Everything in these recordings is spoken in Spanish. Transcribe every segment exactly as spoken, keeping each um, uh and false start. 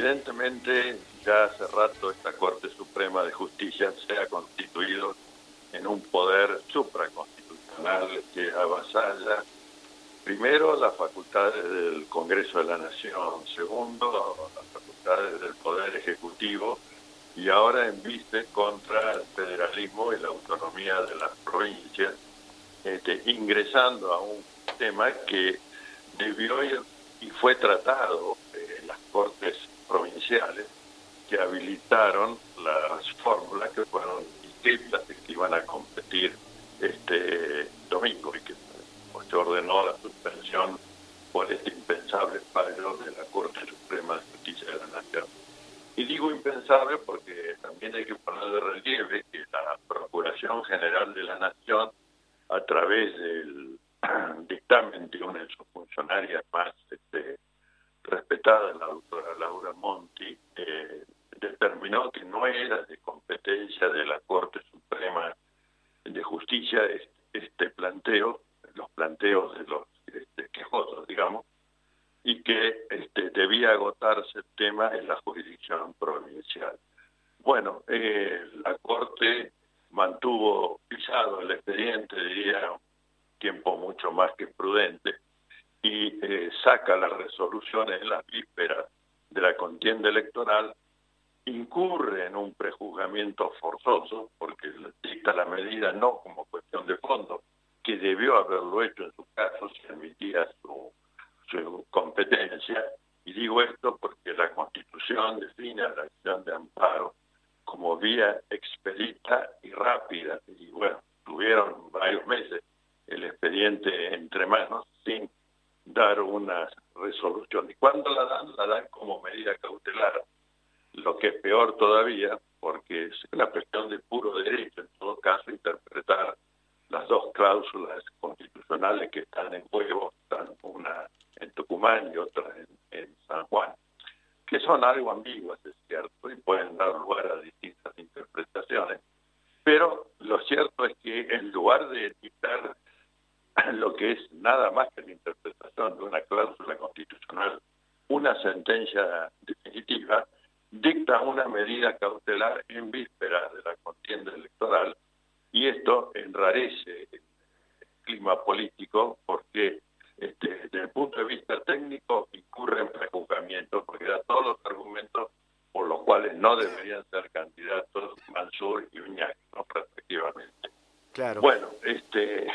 evidentemente ya hace rato esta Corte Suprema de Justicia se ha constituido en un poder supraconstitucional que avasalla primero las facultades del Congreso de la Nación, segundo las facultades del Poder Ejecutivo y ahora embiste contra el federalismo y la autonomía de las provincias, este, ingresando a un tema que debió ir y fue tratado en las Cortes provinciales que habilitaron las fórmulas que fueron inscritas y que iban a competir este domingo y que pues, se ordenó la suspensión por este impensable fallo de la Corte Suprema de Justicia de la Nación. Y digo impensable porque también hay que poner de relieve que la Procuración General de la Nación, a través del dictamen de una de sus funcionarias más este, respetada, la doctora Laura Monti, eh, determinó que no era de competencia de la Corte Suprema de Justicia este, este planteo, los planteos de los este, quejosos, digamos, y que este, debía agotarse el tema en la jurisdicción provincial. Bueno, eh, la Corte mantuvo pisado el expediente, diría, un tiempo mucho más que prudente, y eh, saca las resoluciones en las vísperas de la contienda electoral, incurre en un prejuzgamiento forzoso, porque dicta la medida no como cuestión de fondo, que debió haberlo hecho en su caso si admitía su, su competencia, y digo esto porque la Constitución define a la acción de amparo como vía expedita y rápida, y bueno, tuvieron varios meses el expediente entre manos sin dar una resolución. Y cuando la dan, la dan como medida cautelar, lo que es peor todavía, porque es una cuestión de puro derecho, en todo caso, interpretar las dos cláusulas constitucionales que están en juego, están una en Tucumán y otra en, en San Juan, que son algo ambiguas, es cierto, y pueden dar lugar a distintas interpretaciones, pero lo cierto es que en lugar de dictar lo que es nada más que la interpretación de una cláusula constitucional, una sentencia definitiva, dicta una medida cautelar en vísperas de la contienda electoral, y esto enrarece el clima político porque este, desde el punto de vista técnico incurre en prejuzgamiento, porque da todos los argumentos por los cuales no deberían ser candidatos Mansur y Uñac, ¿no? Respectivamente. Claro. Bueno, este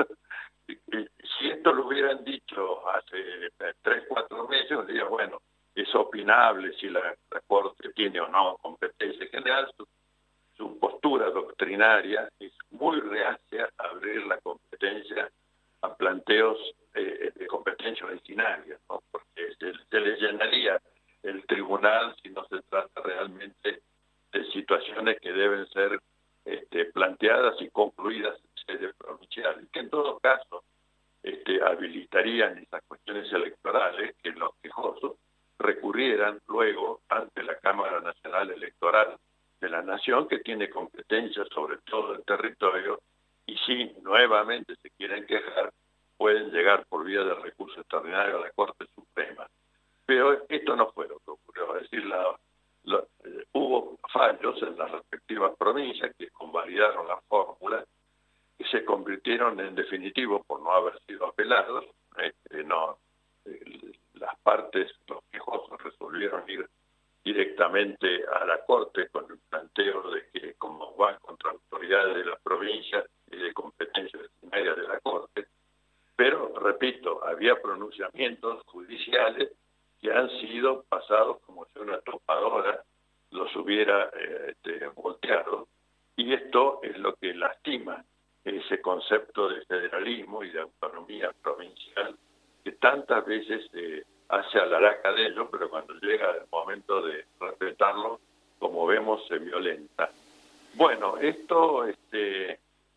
si esto lo hubieran dicho hace tres, cuatro meses, diría, bueno, es opinable si la, la Corte tiene o no competencia general, su, su postura doctrinaria es muy reacia a abrir la competencia a planteos eh, de competencia originaria, ¿no? Porque se, se le llenaría el tribunal si no se trata realmente de situaciones que deben ser este, planteadas y concluidas en sede provincial, y que en todo caso este, habilitarían esas cuestiones electorales que los quejosos recurrieran luego ante la Cámara Nacional Electoral de la Nación, que tiene competencia sobre todo el territorio, y si nuevamente se quieren quejar, pueden llegar por vía de recurso extraordinario a la Corte Suprema. Pero esto no fue lo que ocurrió, es decir, la, la, eh, hubo fallos en las respectivas provincias que convalidaron la fórmula y se convirtieron en definitivo por no haber sido apelados. Este, no, eh, las partes, los quejosos resolvieron ir directamente a la Corte con el planteo de que como van contra autoridades de la provincia y de competencia originaria de la Corte, pero, repito, había pronunciamientos judiciales que han sido pasados como si una topadora los hubiera eh, este, volteado, y esto es lo que lastima ese concepto de federalismo y de autonomía provincial que tantas veces eh, hace alaraca de ello, pero cuando llega el momento de respetarlo, como vemos, se violenta. Bueno, esto, este,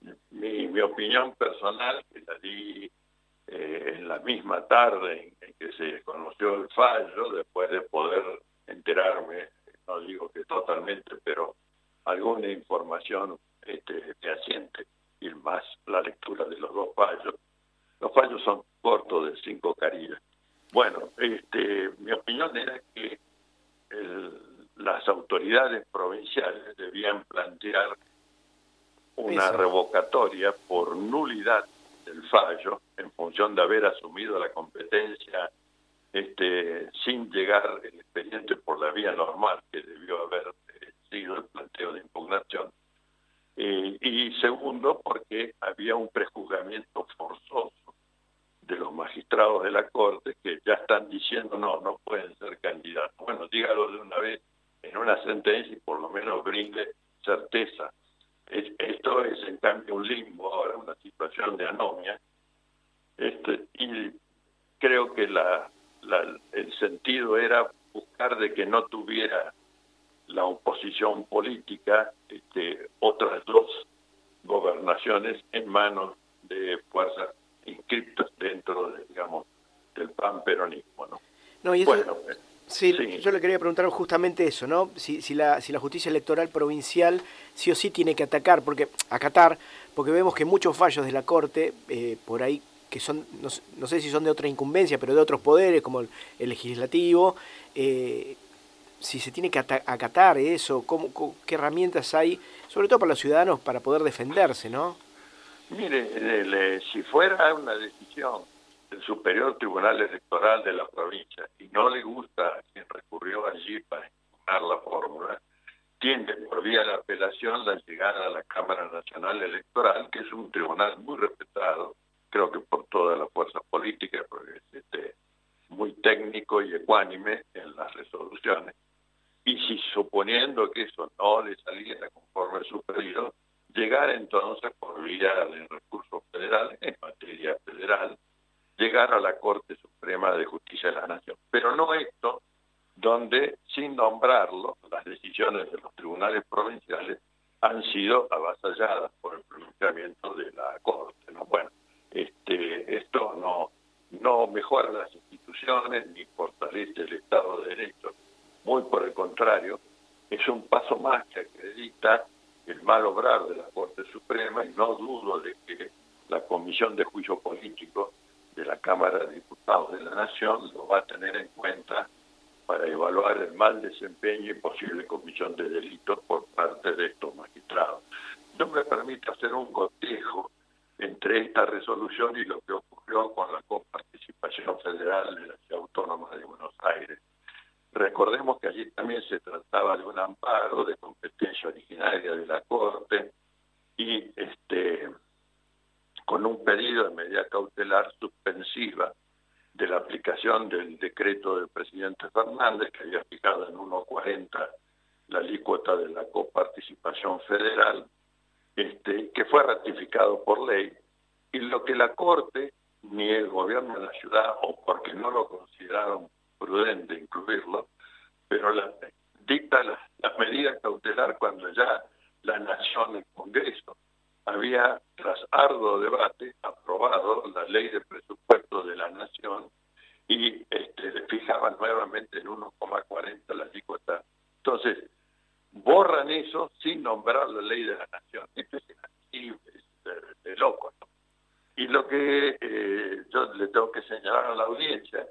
mi, mi opinión personal, que la di eh, en la misma tarde en, en que se conoció el fallo, después de poder enterarme, no digo que totalmente, pero alguna información este, fehaciente, y más la lectura de los dos fallos. Los fallos son cortos, de cinco carillas. Bueno, este, mi opinión era que autoridades provinciales debían plantear una Eso. revocatoria por nulidad del fallo en función de haber asumido la competencia este, sin llegar el expediente por la vía normal que debió haber eh, sido el planteo de impugnación. Eh, y segundo, porque había un prejuzgamiento forzoso de los magistrados de la Corte que ya están diciendo no, no pueden ser candidatos. Bueno, dígalo de una vez en una sentencia y por lo menos brinde certeza. Es, esto es en cambio un limbo ahora, una situación de anomia, este, y creo que la, la, el sentido era buscar de que no tuviera la oposición política este, otras dos gobernaciones en manos de fuerzas inscritas dentro de, digamos, del pan-peronismo, ¿no? No, y eso, bueno, sí, sí. yo le quería preguntar justamente eso, ¿no? Si, si, la, si la justicia electoral provincial sí o sí tiene que atacar, porque acatar, porque vemos que muchos fallos de la Corte, eh, por ahí, que son, no, no sé si son de otra incumbencia, pero de otros poderes, como el, el legislativo, eh, si se tiene que acatar eso, cómo, cómo, qué herramientas hay, sobre todo para los ciudadanos, para poder defenderse, ¿no? Mire, le, si fuera una decisión del Superior Tribunal Electoral de la provincia y no le gusta a quien recurrió allí para impugnar la fórmula, tiene por vía de la apelación la llegada a la Cámara Nacional Electoral, que es un tribunal muy respetado, creo que por todas las fuerzas políticas, porque es este, muy técnico y ecuánime en las resoluciones. Y si suponiendo que eso no le saliera conforme su pedido, llegar entonces por vía de recursos federales, en materia federal, llegar a la Corte Suprema de Justicia de la Nación. Pero no esto, donde sin nombrarlo, las decisiones de los tribunales provinciales han sido avasalladas por el pronunciamiento de la Corte, ¿no? Bueno, este, esto no, no mejora las instituciones ni fortalece el Estado de Derecho. Muy por el contrario, es un paso más que acredita el mal obrar de la Corte Suprema y no dudo de que la Comisión de Juicio Político de la Cámara de Diputados de la Nación lo va a tener en cuenta para evaluar el mal desempeño y posible comisión de delitos por parte de estos magistrados. No me permite hacer un cotejo entre esta resolución y lo que ocurrió con la coparticipación federal de la Ciudad Autónoma de Buenos Aires. Recordemos que allí también se trataba de un amparo de competencia originaria de la Corte y este con un pedido de medida cautelar suspensiva de la aplicación del decreto del presidente Fernández, que había fijado en uno cuarenta la alícuota de la coparticipación federal, este, que fue ratificado por ley, y lo que la Corte ni el gobierno de la ciudad, o porque no lo consideraron prudente incluirlo, pero la, dicta la, la medida cautelar cuando ya la Nación, el Congreso, había, tras arduo debate, aprobado la ley de presupuesto de la Nación y este, le fijaban nuevamente en uno coma cuarenta la alícuota. Entonces, borran eso sin nombrar la ley de la Nación. Esto es así, es de, de loco, ¿no? Y lo que eh, yo le tengo que señalar a la audiencia,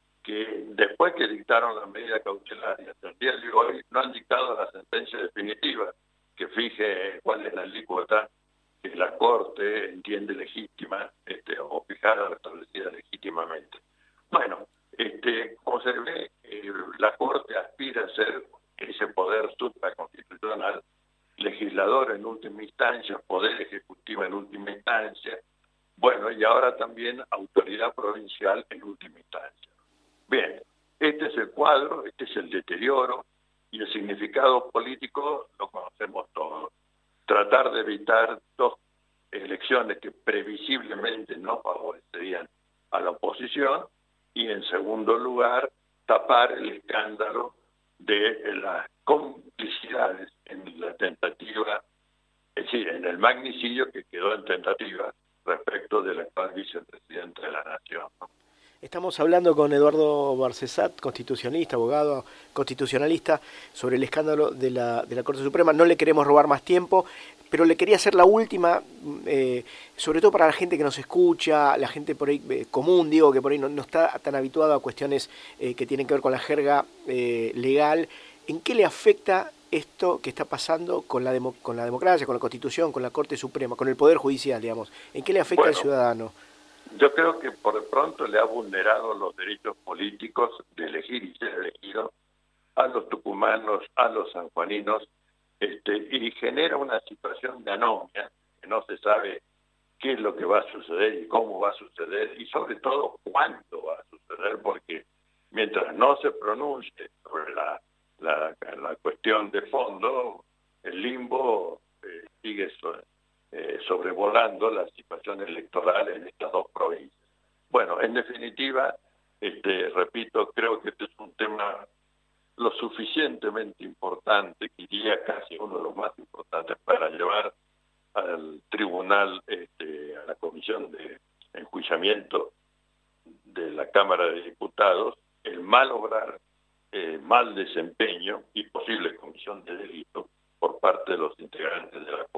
que después que dictaron la medida cautelar y hasta el día de hoy no han dictado la sentencia definitiva que fije cuál es la alícuota que la Corte entiende legítima este, o fijada o establecida legítimamente. Bueno, este, como se ve, eh, la Corte aspira a ser ese poder supraconstitucional, legislador en última instancia, poder ejecutivo en última instancia, bueno, y ahora también autoridad provincial en última instancia. Bien, este es el cuadro, este es el deterioro, y el significado político lo conocemos todos. Tratar de evitar dos elecciones que previsiblemente no favorecerían a la oposición, y en segundo lugar, tapar el escándalo de las complicidades en la tentativa, es decir, en el magnicidio que quedó en tentativa respecto del actual vicepresidente de la Nación. Estamos hablando con Eduardo Barcesat, constitucionalista, abogado constitucionalista, sobre el escándalo de la, de la Corte Suprema. No le queremos robar más tiempo, pero le quería hacer la última, eh, sobre todo para la gente que nos escucha, la gente por ahí eh, común, digo, que por ahí no, no está tan habituada a cuestiones eh, que tienen que ver con la jerga eh, legal. ¿En qué le afecta esto que está pasando con la, demo, con la democracia, con la Constitución, con la Corte Suprema, con el Poder Judicial, digamos? ¿En qué le afecta Bueno, al ciudadano? yo creo que por de pronto le ha vulnerado los derechos políticos de elegir y ser elegido a los tucumanos, a los sanjuaninos, este, y genera una situación de anomia, que no se sabe qué es lo que va a suceder y cómo va a suceder, y sobre todo cuándo va a suceder, porque mientras no se pronuncie sobre la, la, la cuestión de fondo, el limbo eh, sigue so, eh, sobrevolando la situación electoral en estas dos provincias. Bueno, en definitiva, este, repito, creo que este es un tema lo suficientemente importante, diría casi uno de los más importantes, para llevar al tribunal, este, a la comisión de enjuiciamiento de la Cámara de Diputados, el mal obrar, eh, mal desempeño y posible comisión de delito por parte de los integrantes de la